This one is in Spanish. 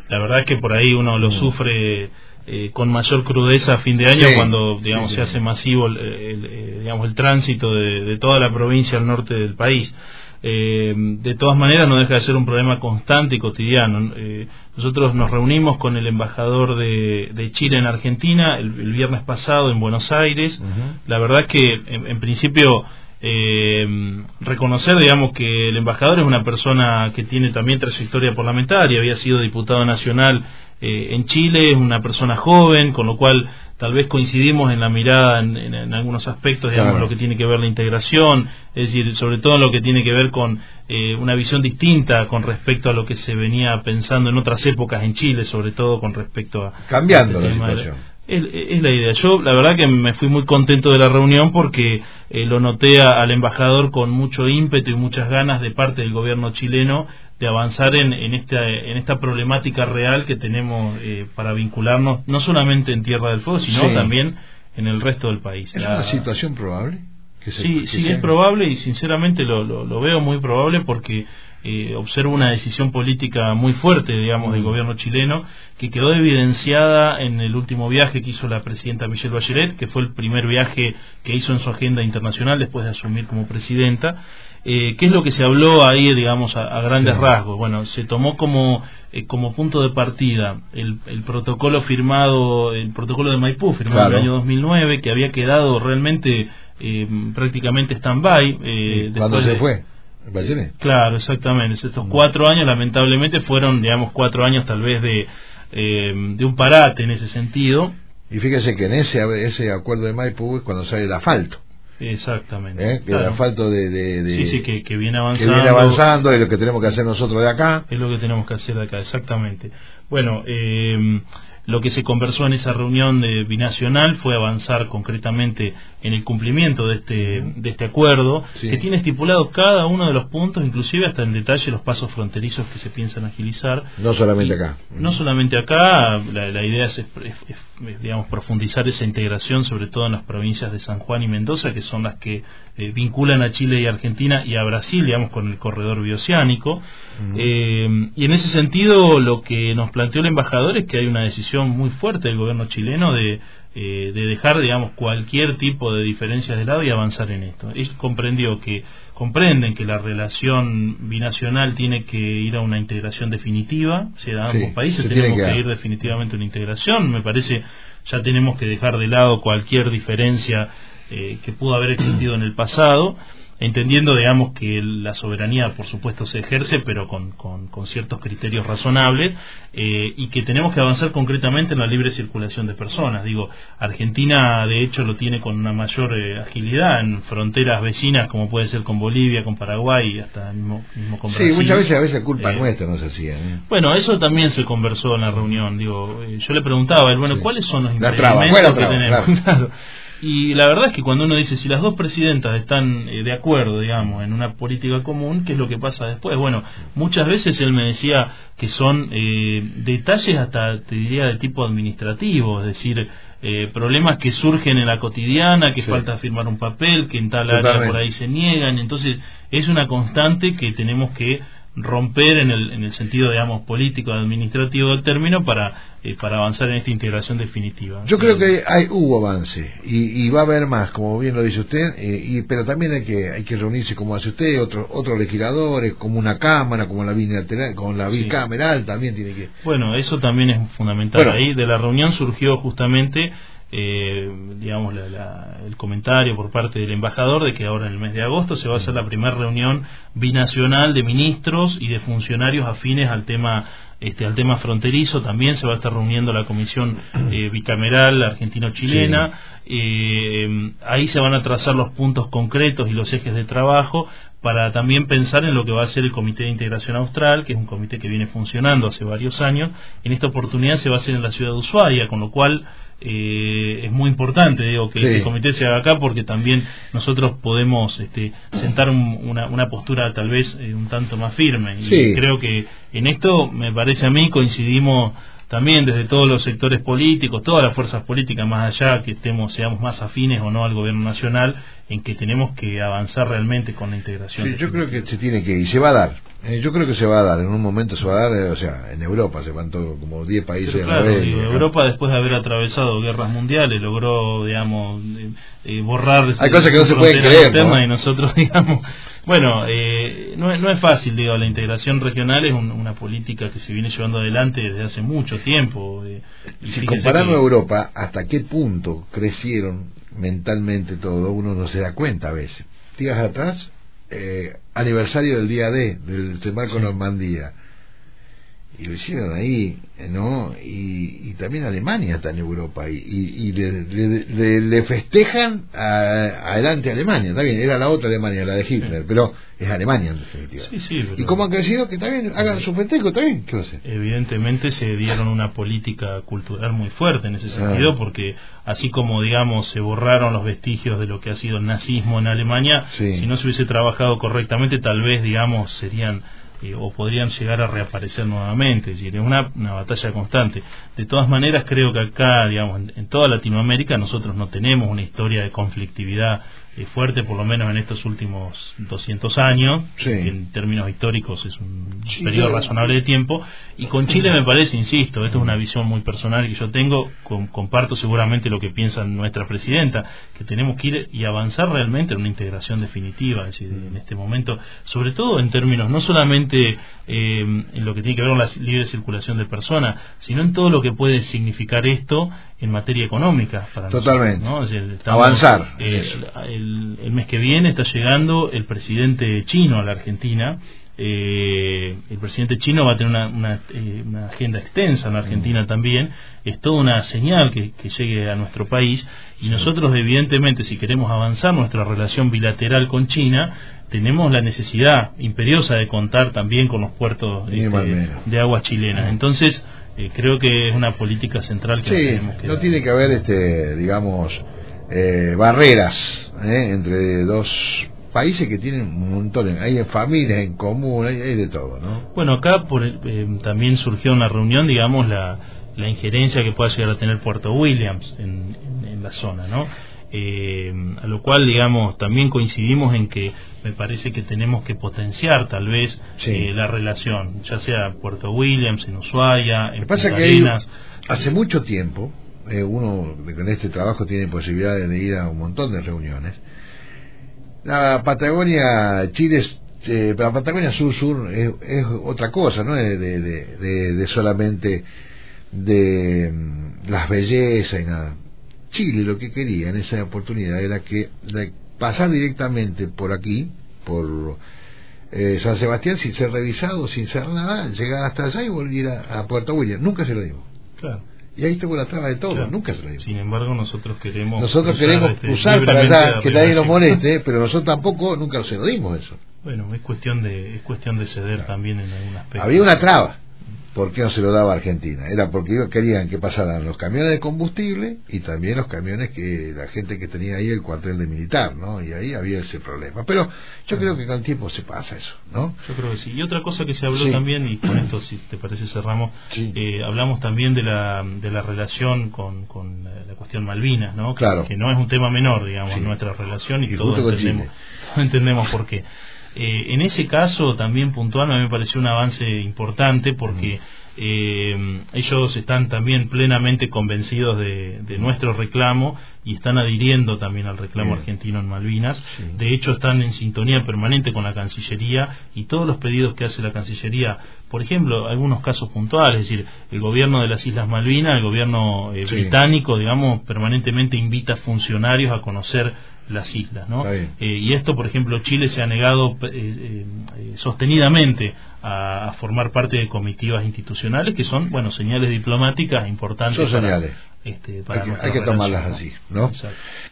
la verdad es que por ahí uno lo sufre con mayor crudeza a fin de año, cuando digamos se hace masivo digamos el tránsito de toda la provincia al norte del país. De todas maneras no deja de ser un problema constante y cotidiano. Nosotros nos reunimos con el embajador de Chile en Argentina el viernes pasado en Buenos Aires. La verdad es que en principio reconocer, digamos, que el embajador es una persona que tiene también trayectoria parlamentaria, había sido diputado nacional en Chile, es una persona joven, con lo cual tal vez coincidimos en la mirada en algunos aspectos, digamos, lo que tiene que ver la integración, es decir, sobre todo en lo que tiene que ver con una visión distinta con respecto a lo que se venía pensando en otras épocas en Chile, sobre todo con respecto a cambiando la situación. Es la idea. Yo la verdad que me fui muy contento de la reunión porque lo noté al embajador con mucho ímpetu y muchas ganas de parte del gobierno chileno de avanzar en esta problemática real que tenemos para vincularnos no solamente en Tierra del Fuego sino también en el resto del país. ¿Es una situación probable? Sí, es probable y sinceramente lo veo muy probable porque observo una decisión política muy fuerte, digamos, del gobierno chileno, que quedó evidenciada en el último viaje que hizo la presidenta Michelle Bachelet, que fue el primer viaje que hizo en su agenda internacional después de asumir como presidenta. ¿Qué es lo que se habló ahí, digamos, a grandes rasgos? Bueno, se tomó como punto de partida el protocolo firmado, el protocolo de Maipú, firmado en el año 2009, que había quedado realmente prácticamente stand-by. ¿Cuándo se fue? Claro, exactamente. Estos 4 años, lamentablemente, fueron, digamos, 4 años tal vez de un parate en ese sentido. Y fíjese que en ese acuerdo de Maipú es cuando sale el asfalto. Exactamente. El asfalto que viene avanzando. Que viene avanzando, es lo que tenemos que hacer nosotros de acá. Es lo que tenemos que hacer de acá, exactamente. Bueno, lo que se conversó en esa reunión binacional fue avanzar concretamente en el cumplimiento de este acuerdo, que tiene estipulado cada uno de los puntos, inclusive hasta en detalle los pasos fronterizos que se piensan agilizar. No solamente acá. No solamente acá, la idea es digamos, profundizar esa integración, sobre todo en las provincias de San Juan y Mendoza, que son las que vinculan a Chile y Argentina y a Brasil, digamos, con el corredor bioceánico. Y en ese sentido, lo que nos planteó el embajador es que hay una decisión muy fuerte del gobierno chileno de dejar, digamos, cualquier tipo de diferencias de lado y avanzar en esto. Ellos comprenden que la relación binacional tiene que ir a una integración definitiva, o sea, ambos países tenemos que ir definitivamente a una integración. Me parece ya tenemos que dejar de lado cualquier diferencia que pudo haber existido en el pasado, entendiendo, digamos, que la soberanía por supuesto se ejerce, pero con ciertos criterios razonables, y que tenemos que avanzar concretamente en la libre circulación de personas. Digo, Argentina de hecho lo tiene con una mayor agilidad en fronteras vecinas, como puede ser con Bolivia, con Paraguay y hasta mismo con Brasil. Sí, muchas veces culpa nuestra no se hacía. Bueno, eso también se conversó en la reunión. Digo, yo le preguntaba, bueno, ¿cuáles son los impedimentos que tenemos? Claro. Y la verdad es que cuando uno dice, si las dos presidentas están de acuerdo, digamos, en una política común, ¿qué es lo que pasa después? Bueno, muchas veces él me decía que son detalles hasta, te diría, de tipo administrativo, es decir, problemas que surgen en la cotidiana, que falta firmar un papel, que en tal área por ahí se niegan. Entonces es una constante que tenemos que romper en el sentido, digamos, político administrativo del término para avanzar en esta integración definitiva. Yo creo que hubo avance y va a haber más, como bien lo dice usted, pero también hay que reunirse, como hace usted, otros legisladores, como una cámara, como la bilateral, con la bicameral también tiene que. Bueno, eso también es fundamental. Ahí de la reunión surgió justamente digamos el comentario por parte del embajador de que ahora en el mes de agosto se va a hacer la primera reunión binacional de ministros y de funcionarios afines al tema fronterizo. También se va a estar reuniendo la comisión bicameral argentino-chilena. Ahí se van a trazar los puntos concretos y los ejes de trabajo para también pensar en lo que va a ser el Comité de Integración Austral, que es un comité que viene funcionando hace varios años. En esta oportunidad se va a hacer en la ciudad de Ushuaia, con lo cual es muy importante, digo, que este comité se haga acá, porque también nosotros podemos sentar una postura tal vez un tanto más firme. Y creo que en esto, me parece a mí, coincidimos también desde todos los sectores políticos, todas las fuerzas políticas, más allá que seamos más afines o no al gobierno nacional, en que tenemos que avanzar realmente con la integración. Sí, yo creo que se tiene que, y se va a dar. Yo creo que se va a dar, en un momento se va a dar, o sea, en Europa se van todos como 10 países. Pero claro, Europa, después de haber atravesado guerras mundiales, logró, digamos, borrar. Hay cosas que no se pueden creer, ¿no? Y nosotros, digamos, bueno, no es fácil, digo, la integración regional es una política que se viene llevando adelante desde hace mucho tiempo. Si comparamos Europa, hasta qué punto crecieron mentalmente todo, uno no se da cuenta a veces. Días atrás, aniversario del día D, del desembarco en Normandía, y lo hicieron ahí, ¿no? Y también Alemania está en Europa y le festejan adelante a Alemania. Está bien, era la otra Alemania, la de Hitler, pero es Alemania en definitiva. Sí, pero... Y como han crecido, que también hagan su festejo, también. ¿Qué va a hacer? Evidentemente se dieron una política cultural muy fuerte en ese sentido, porque así como, digamos, se borraron los vestigios de lo que ha sido el nazismo en Alemania, si no se hubiese trabajado correctamente, tal vez, digamos, serían o podrían llegar a reaparecer nuevamente. Es decir, es una batalla constante. De todas maneras, creo que acá, digamos, en toda Latinoamérica, nosotros no tenemos una historia de conflictividad fuerte, por lo menos en estos últimos 200 años, que en términos históricos es un periodo razonable de tiempo. Y con Chile me parece, insisto, esto es una visión muy personal que yo tengo, comparto seguramente lo que piensa nuestra presidenta, que tenemos que ir y avanzar realmente en una integración definitiva, es decir, en este momento, sobre todo en términos no solamente en lo que tiene que ver con la libre circulación de personas, sino en todo lo que puede significar esto en materia económica para totalmente nosotros, ¿no? Es decir, avanzar. El mes que viene está llegando el presidente chino a la Argentina. El presidente chino va a tener una agenda extensa en la Argentina también. Es toda una señal que llegue a nuestro país, y nosotros evidentemente, si queremos avanzar nuestra relación bilateral con China, tenemos la necesidad imperiosa de contar también con los puertos de aguas chilenas. Entonces creo que es una política central que tenemos que dar. Tiene que haber digamos barreras entre dos países que tienen un montón, hay familias en común, hay de todo, ¿no? Bueno, acá también surgió una reunión, digamos, la injerencia que pueda llegar a tener Puerto Williams en la zona, ¿no? A lo cual, digamos, también coincidimos en que me parece que tenemos que potenciar tal vez la relación, ya sea Puerto Williams, en Ushuaia, en Punta Arenas. Hace mucho tiempo, uno con este trabajo tiene posibilidades de ir a un montón de reuniones. La Patagonia Chile, la Patagonia Sur es otra cosa, no es de solamente de las bellezas y nada. Chile lo que quería en esa oportunidad era que pasar directamente por aquí, por San Sebastián, sin ser revisado, sin ser nada, llegar hasta allá y volver a Puerto Williams. Nunca se lo digo. Claro. Y ahí estuvo la traba de todo, nunca se lo digo. Sin embargo, nosotros queremos cruzar para allá, que nadie nos moleste, pero nosotros tampoco nunca se lo dimos eso. Bueno, es cuestión de ceder también en algún aspecto. Había una traba. ¿Por qué no se lo daba a Argentina? Era porque ellos querían que pasaran los camiones de combustible y también los camiones que la gente que tenía ahí el cuartel de militar, ¿no? Y ahí había ese problema. Pero yo creo que con el tiempo se pasa eso, ¿no? Yo creo que sí. Y otra cosa que se habló también, y con esto, si te parece, cerramos, hablamos también de la relación con la cuestión Malvinas, ¿no? Claro. Que no es un tema menor, digamos, nuestra relación, y todos entendemos por qué. En ese caso también puntual, a mí me pareció un avance importante porque ellos están también plenamente convencidos de nuestro reclamo y están adhiriendo también al reclamo argentino en Malvinas. De hecho, están en sintonía permanente con la Cancillería, y todos los pedidos que hace la Cancillería, por ejemplo, algunos casos puntuales, es decir, el gobierno de las Islas Malvinas, el gobierno británico, digamos, permanentemente invita a funcionarios a conocer las islas, ¿no? Y esto, por ejemplo, Chile se ha negado sostenidamente a formar parte de comitivas institucionales, que son, bueno, señales diplomáticas importantes. Son señales. Para hay que tomarlas así, ¿no? Exacto.